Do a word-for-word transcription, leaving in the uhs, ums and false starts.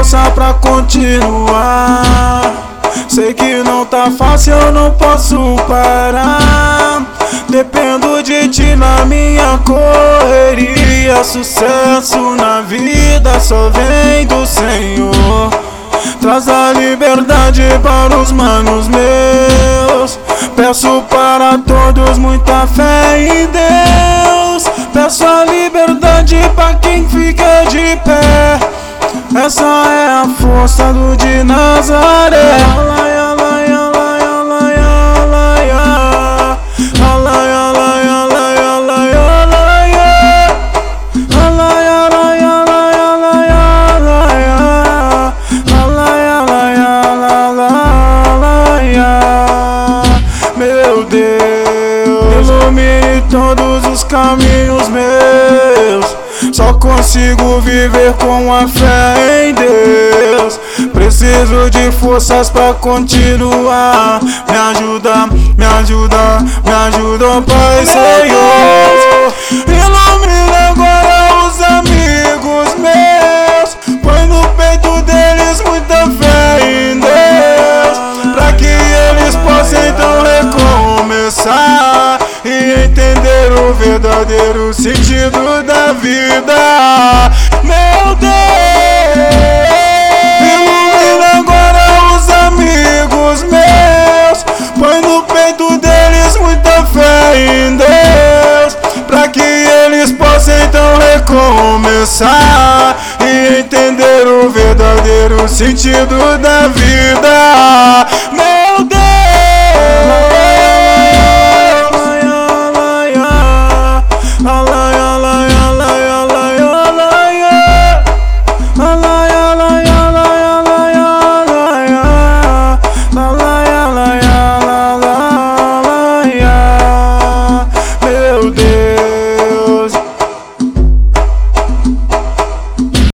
força pra continuar. Sei que não tá fácil, eu não posso parar. Dependo de ti na minha correria. Sucesso na vida só vem do Senhor. Traz a liberdade para os manos meus. Peço para todos muita fé em Deus. Peço a liberdade para quem fica de pé. Essa é a força do de Nazaré. Meu Deus, ilumine todos os caminhos meus. Só consigo viver com a fé em Deus. Preciso de forças pra continuar. Me ajuda, me ajuda, me ajuda, Pai Senhor. Ilumina agora os amigos meus. Põe no peito deles muita fé em Deus, pra que eles possam então recomeçar e entender o verdadeiro sentido da vida. Meu Deus, ilumina agora os amigos meus. Põe no peito deles muita fé em Deus, pra que eles possam então recomeçar e entender o verdadeiro sentido da vida. Meu Deus.